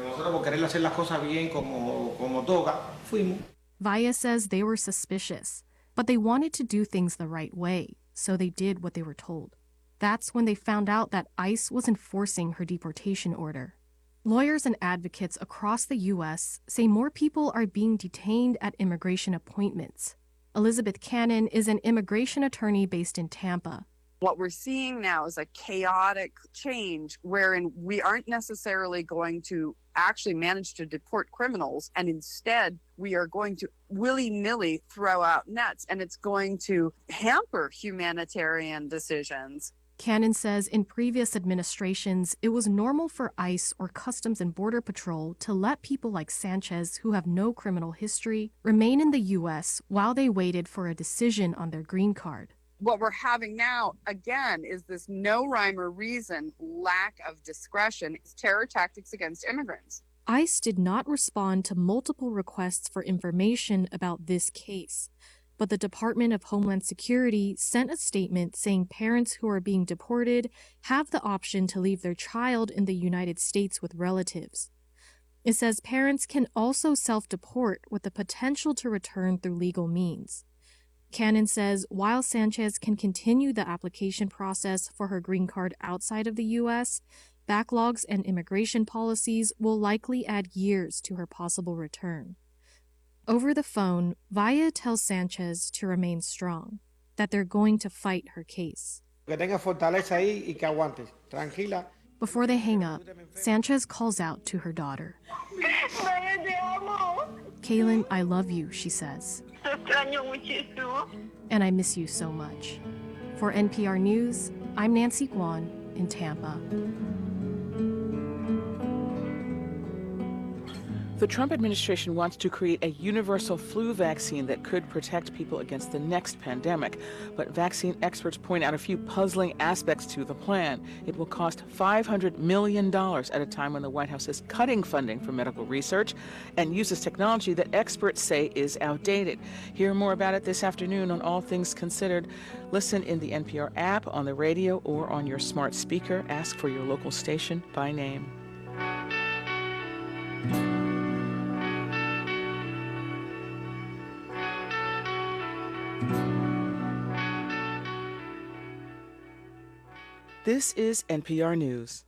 Valle says they were suspicious, but they wanted to do things the right way, so they did what they were told. That's when they found out that ICE was enforcing her deportation order. Lawyers and advocates across the U S say more people are being detained at immigration appointments. Elizabeth Cannon is an immigration attorney based in Tampa. What we're seeing now is a chaotic change wherein we aren't necessarily going to actually manage to deport criminals, and instead we are going to willy-nilly throw out nets, and it's going to hamper humanitarian decisions. Cannon says in previous administrations, it was normal for ICE or Customs and Border Patrol to let people like Sanchez, who have no criminal history, remain in the U S while they waited for a decision on their green card. What we're having now, again, is this no rhyme or reason lack of discretion. It's terror tactics against immigrants. ICE did not respond to multiple requests for information about this case, but the Department of Homeland Security sent a statement saying parents who are being deported have the option to leave their child in the United States with relatives. It says parents can also self-deport with the potential to return through legal means. Cannon says while Sanchez can continue the application process for her green card outside of the U S, backlogs and immigration policies will likely add years to her possible return. Over the phone, Vaya tells Sanchez to remain strong, that they're going to fight her case. Que tenga fortaleza ahí y que aguantes. Tranquila. Before they hang up, Sanchez calls out to her daughter. Kaylin, I love you, she says. And I miss you so much. For N P R News, I'm Nancy Guan in Tampa. The Trump administration wants to create a universal flu vaccine that could protect people against the next pandemic. But vaccine experts point out a few puzzling aspects to the plan. It will cost five hundred million dollars at a time when the White House is cutting funding for medical research and uses technology that experts say is outdated. Hear more about it this afternoon on All Things Considered. Listen in the N P R app, on the radio, or on your smart speaker. Ask for your local station by name. This is N P R News.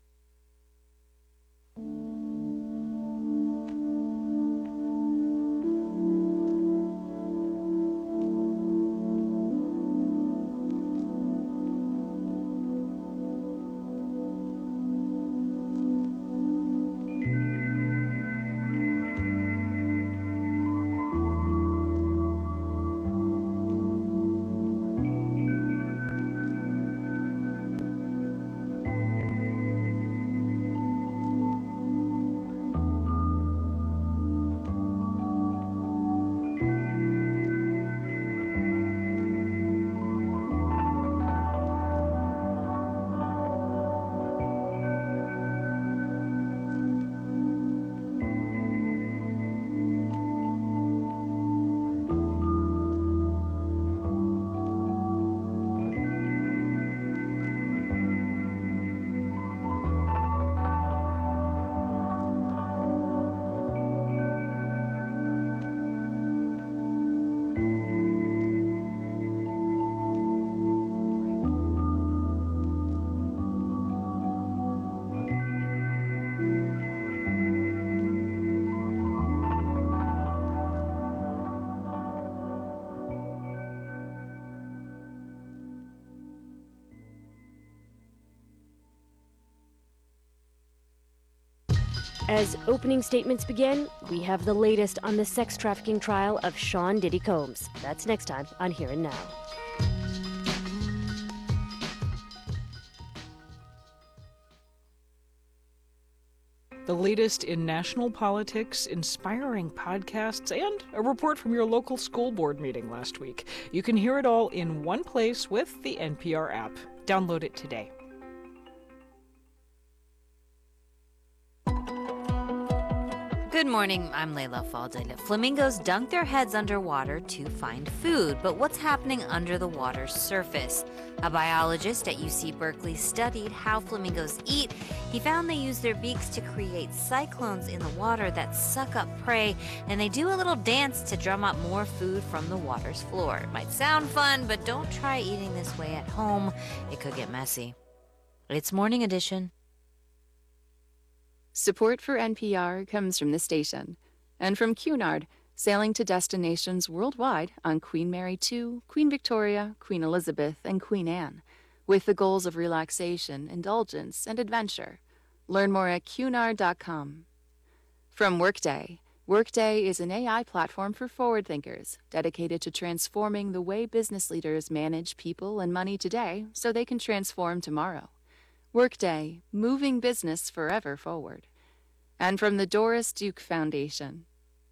As opening statements begin, we have the latest on the sex trafficking trial of Sean Diddy Combs. That's next time on Here and Now. The latest in national politics, inspiring podcasts, and a report from your local school board meeting last week. You can hear it all in one place with the N P R app. Download it today. Good morning, I'm Layla Faldil. Flamingos dunk their heads underwater to find food, but what's happening under the water's surface? A biologist at U C Berkeley studied how flamingos eat. He found they use their beaks to create cyclones in the water that suck up prey, and they do a little dance to drum up more food from the water's floor. It might sound fun, but don't try eating this way at home. It could get messy. It's Morning Edition. Support for N P R comes from the station and from Cunard, sailing to destinations worldwide on Queen Mary two, Queen Victoria, Queen Elizabeth, and Queen Anne. with the goals of relaxation, indulgence, and adventure. Learn more at cunard dot com. From Workday, Workday is an A I platform for forward thinkers dedicated to transforming the way business leaders manage people and money today so they can transform tomorrow. Workday, moving business forever forward. And from the Doris Duke Foundation.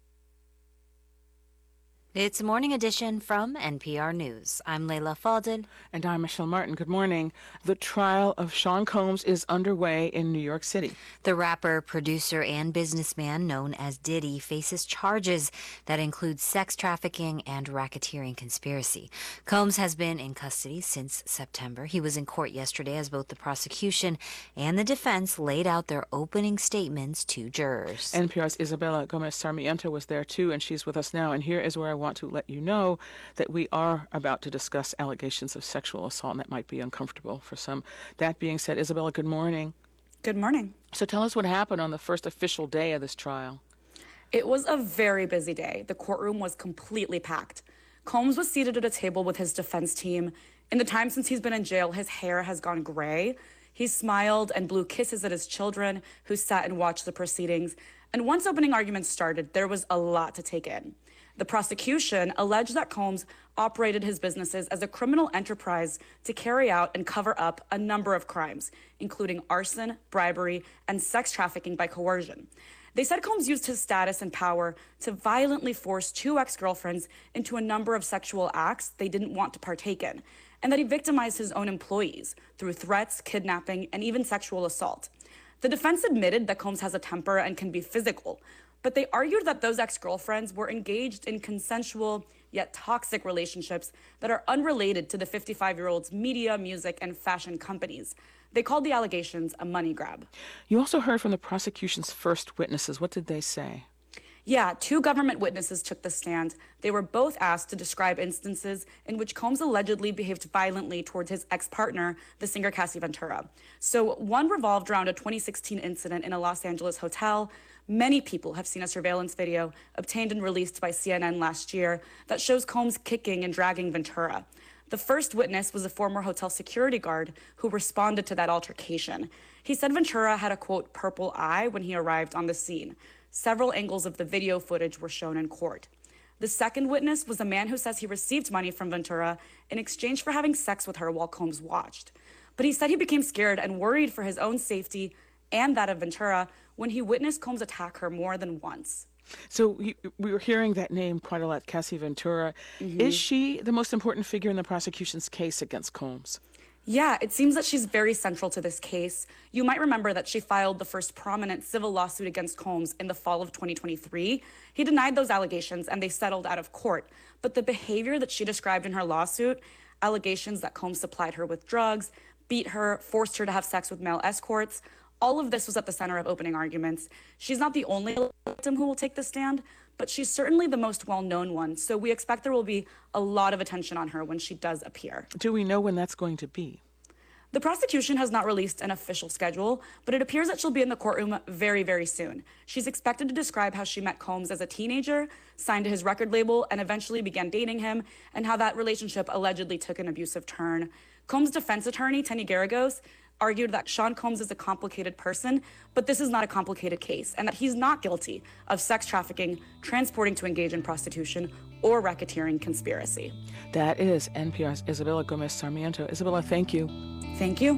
It's a morning edition from N P R News. I'm Leila Fadel. And I'm Michelle Martin. Good morning. The trial of Sean Combs is underway in New York City. The rapper, producer, and businessman known as Diddy faces charges that include sex trafficking and racketeering conspiracy. Combs has been in custody since September. He was in court yesterday as both the prosecution and the defense laid out their opening statements to jurors. N P R's Isabella Gomez Sarmiento was there too, and she's with us now. And here is where I want to let you know that we are about to discuss allegations of sexual assault, and that might be uncomfortable for some. That being said, Isabella, good morning. Good morning. So tell us what happened on the first official day of this trial. It was a very busy day. The courtroom was completely packed. Combs was seated at a table with his defense team. In the time since he's been in jail, his hair has gone gray. He smiled and blew kisses at his children, who sat and watched the proceedings. And once opening arguments started, there was a lot to take in. The prosecution alleged that Combs operated his businesses as a criminal enterprise to carry out and cover up a number of crimes, including arson, bribery, and sex trafficking by coercion. They said Combs used his status and power to violently force two ex-girlfriends into a number of sexual acts they didn't want to partake in, and that he victimized his own employees through threats, kidnapping, and even sexual assault. The defense admitted that Combs has a temper and can be physical, but they argued that those ex-girlfriends were engaged in consensual yet toxic relationships that are unrelated to the fifty-five-year-old's media, music, and fashion companies. They called the allegations a money grab. You also heard from the prosecution's first witnesses. What did they say? Yeah, two government witnesses took the stand. They were both asked to describe instances in which Combs allegedly behaved violently towards his ex-partner, the singer Cassie Ventura. So one revolved around a twenty sixteen incident in a Los Angeles hotel. Many people have seen a surveillance video obtained and released by C N N last year that shows Combs kicking and dragging Ventura. The first witness was a former hotel security guard who responded to that altercation. He said Ventura had a, quote, purple eye when he arrived on the scene. Several angles of the video footage were shown in court. The second witness was a man who says he received money from Ventura in exchange for having sex with her while Combs watched. But he said he became scared and worried for his own safety and that of Ventura when he witnessed Combs attack her more than once. So we were hearing that name quite a lot, Cassie Ventura. Mm-hmm. Is she the most important figure in the prosecution's case against Combs? Yeah, it seems that she's very central to this case. You might remember that she filed the first prominent civil lawsuit against Combs in the fall of twenty twenty-three. He denied those allegations and they settled out of court. But the behavior that she described in her lawsuit, allegations that Combs supplied her with drugs, beat her, forced her to have sex with male escorts, all of this was at the center of opening arguments. She's not the only victim who will take the stand, but she's certainly the most well-known one. So we expect there will be a lot of attention on her when she does appear. Do we know when that's going to be? The prosecution has not released an official schedule, but it appears that she'll be in the courtroom very, very soon. She's expected to describe how she met Combs as a teenager, signed to his record label, and eventually began dating him, and how that relationship allegedly took an abusive turn. Combs' defense attorney, Tenny Garagos, argued that Sean Combs is a complicated person, but this is not a complicated case, and that he's not guilty of sex trafficking, transporting to engage in prostitution, or racketeering conspiracy. That is N P R's Isabella Gomez Sarmiento. Isabella, thank you. Thank you.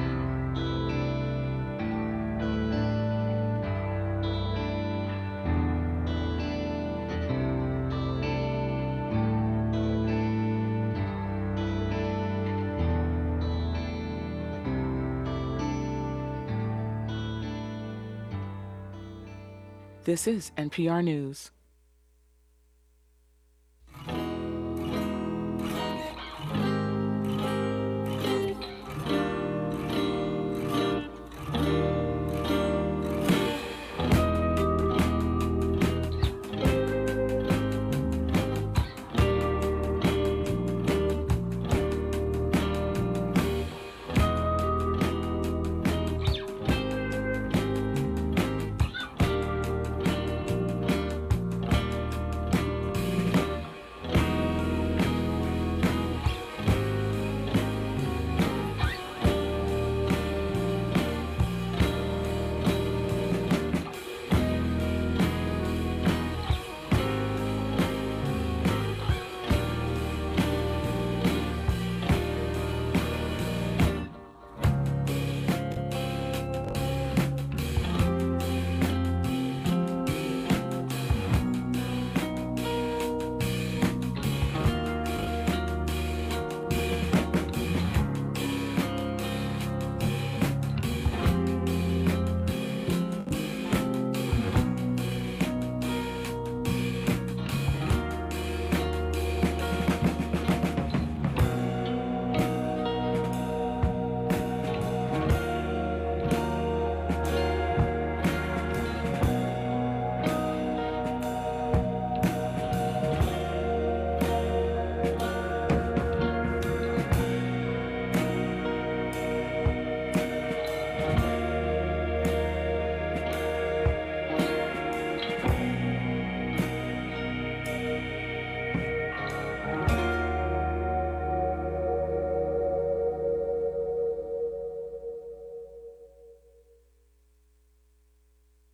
This is N P R News.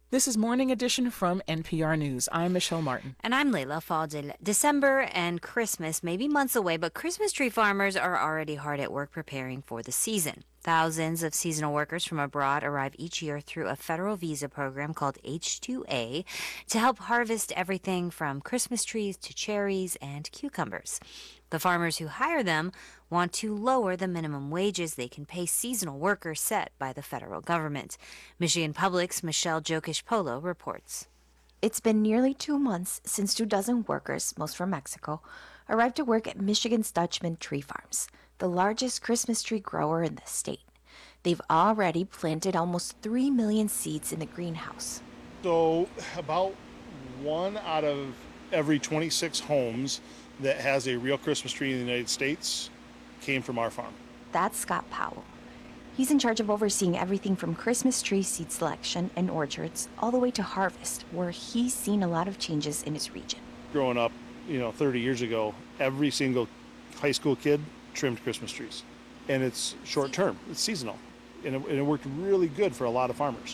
This is Morning Edition from N P R News. I'm Michelle Martin. And I'm Leila Fadel. December and Christmas may be months away, but Christmas tree farmers are already hard at work preparing for the season. Thousands of seasonal workers from abroad arrive each year through a federal visa program called H two A to help harvest everything from Christmas trees to cherries and cucumbers. The farmers who hire them want to lower the minimum wages they can pay seasonal workers set by the federal government. Michigan Public's Michelle Jokish-Polo reports. It's been nearly two months since two dozen workers, most from Mexico, arrived to work at Michigan's Dutchman Tree Farms, the largest Christmas tree grower in the state. They've already planted almost three million seeds in the greenhouse. So about one out of every twenty-six homes that has a real Christmas tree in the United States came from our farm. That's Scott Powell. He's in charge of overseeing everything from Christmas tree seed selection and orchards all the way to harvest, where he's seen a lot of changes in his region. Growing up, you know, thirty years ago, every single high school kid trimmed Christmas trees. And it's short term, it's seasonal. And it, and it worked really good for a lot of farmers.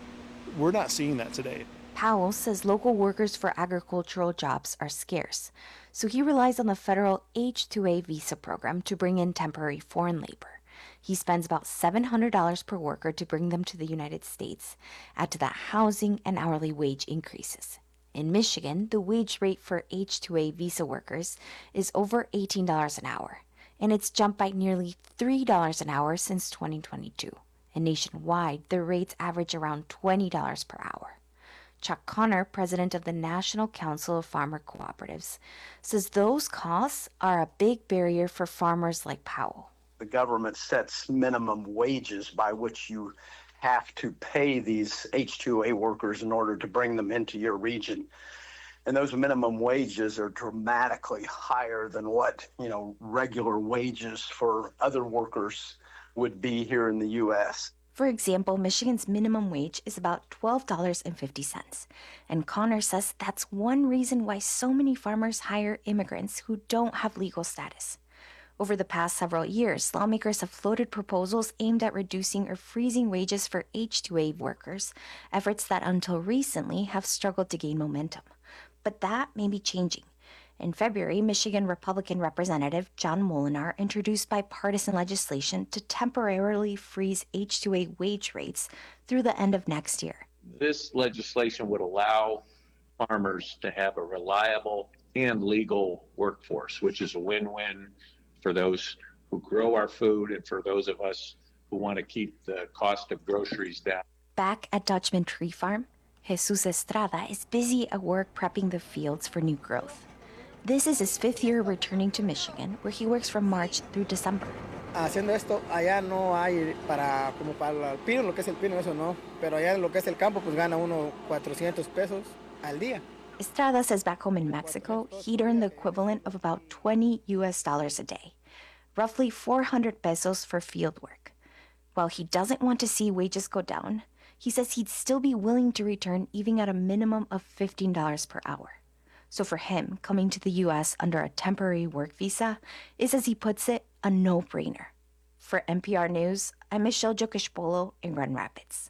We're not seeing that today. Powell says local workers for agricultural jobs are scarce, so he relies on the federal H two A visa program to bring in temporary foreign labor. He spends about seven hundred dollars per worker to bring them to the United States. Add to that housing and hourly wage increases. In Michigan, the wage rate for H two A visa workers is over eighteen dollars an hour, and it's jumped by nearly three dollars an hour since twenty twenty-two. And nationwide, the rates average around twenty dollars per hour. Chuck Connor, president of the National Council of Farmer Cooperatives, says those costs are a big barrier for farmers like Powell. The government sets minimum wages by which you have to pay these H two A workers in order to bring them into your region. And those minimum wages are dramatically higher than what, you know, regular wages for other workers would be here in the U S. For example, Michigan's minimum wage is about twelve dollars and fifty cents. And Connor says that's one reason why so many farmers hire immigrants who don't have legal status. Over the past several years, lawmakers have floated proposals aimed at reducing or freezing wages for H two A workers, efforts that until recently have struggled to gain momentum. But that may be changing. In February, Michigan Republican Representative John Molinar introduced bipartisan legislation to temporarily freeze H two A wage rates through the end of next year. This legislation would allow farmers to have a reliable and legal workforce, which is a win-win for those who grow our food and for those of us who want to keep the cost of groceries down. Back at Dutchman Tree Farm, Jesus Estrada is busy at work prepping the fields for new growth. This is his fifth year returning to Michigan, where he works from March through December. Haciendo esto, allá no hay para, como para el pino, lo que es el pino, eso no. Pero allá en lo que es el campo, pues gana uno cuatrocientos pesos al día. Estrada says back home in Mexico, he'd earn the equivalent of about twenty U S dollars a day, roughly four hundred pesos for field work. While he doesn't want to see wages go down, he says he'd still be willing to return even at a minimum of fifteen dollars per hour. So for him, coming to the U S under a temporary work visa is, as he puts it, a no-brainer. For N P R News, I'm Michelle Jokish-Polo in Grand Rapids.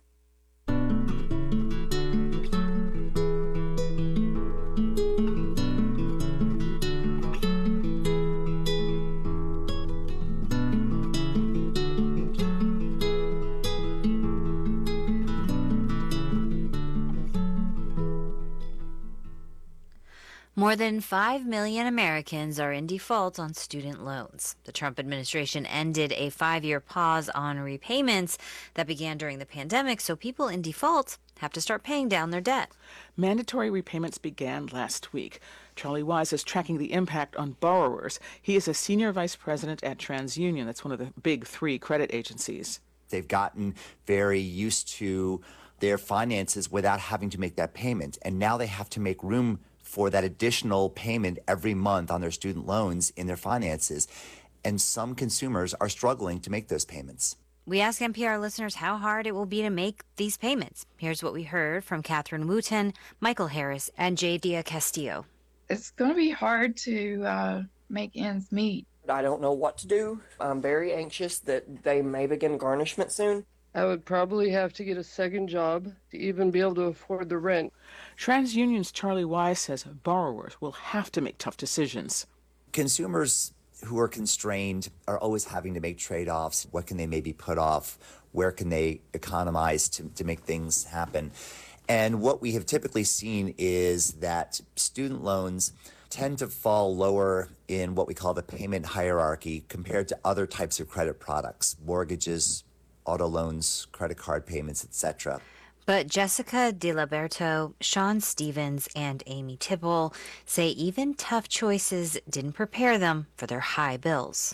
More than five million Americans are in default on student loans. The Trump administration ended a five-year pause on repayments that began during the pandemic, so people in default have to start paying down their debt. Mandatory repayments began last week. Charlie Wise is tracking the impact on borrowers. He is a senior vice president at TransUnion. That's one of the big three credit agencies. They've gotten very used to their finances without having to make that payment, and now they have to make room for that additional payment every month on their student loans in their finances. And some consumers are struggling to make those payments. We asked N P R listeners how hard it will be to make these payments. Here's what we heard from Catherine Wooten, Michael Harris, and J. Dia Castillo. It's going to be hard to uh, make ends meet. I don't know what to do. I'm very anxious that they may begin garnishment soon. I would probably have to get a second job to even be able to afford the rent. TransUnion's Charlie Wise says borrowers will have to make tough decisions. Consumers who are constrained are always having to make trade-offs. What can they maybe put off? Where can they economize to, to make things happen? And what we have typically seen is that student loans tend to fall lower in what we call the payment hierarchy compared to other types of credit products, mortgages, auto loans, credit card payments, et cetera. But Jessica DiLiberto, Sean Stevens, and Amy Tipple say even tough choices didn't prepare them for their high bills.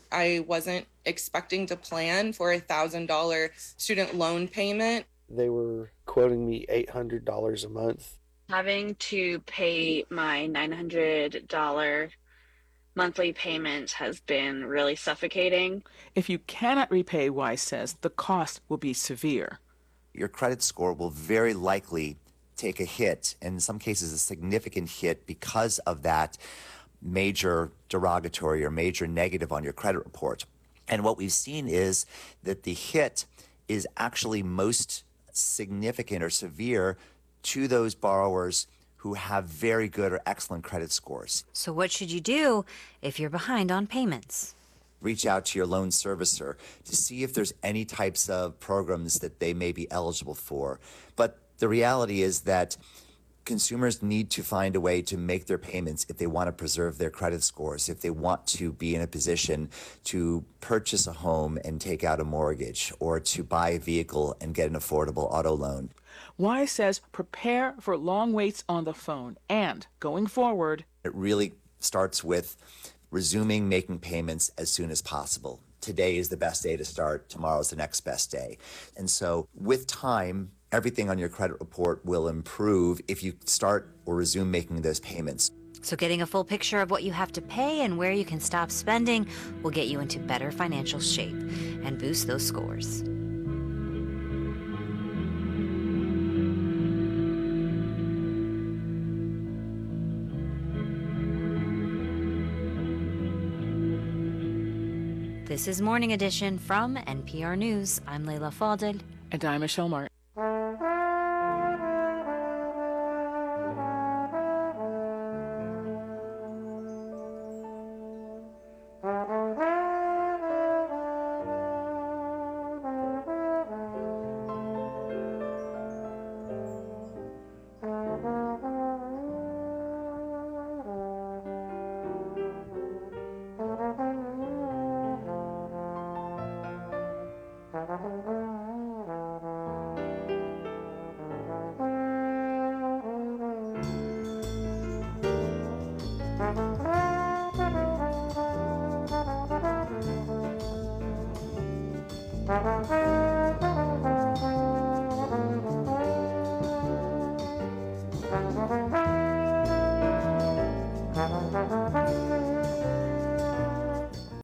I wasn't expecting to plan for a one thousand dollars student loan payment. They were quoting me eight hundred dollars a month. Having to pay my nine hundred dollars monthly payment has been really suffocating. If you cannot repay, Wise says, the cost will be severe. Your credit score will very likely take a hit, and in some cases a significant hit, because of that major derogatory or major negative on your credit report. And what we've seen is that the hit is actually most significant or severe to those borrowers who have very good or excellent credit scores. So what should you do if you're behind on payments? Reach out to your loan servicer to see if there's any types of programs that they may be eligible for. But the reality is that consumers need to find a way to make their payments if they want to preserve their credit scores, if they want to be in a position to purchase a home and take out a mortgage, or to buy a vehicle and get an affordable auto loan. Wise says prepare for long waits on the phone, and going forward, it really starts with resuming making payments as soon as possible. Today is the best day to start. Tomorrow is the next best day. And so with time, everything on your credit report will improve if you start or resume making those payments. So getting a full picture of what you have to pay and where you can stop spending will get you into better financial shape and boost those scores. This is Morning Edition from N P R News. I'm Leila Fadel. And I'm Michelle Martin. Thank you.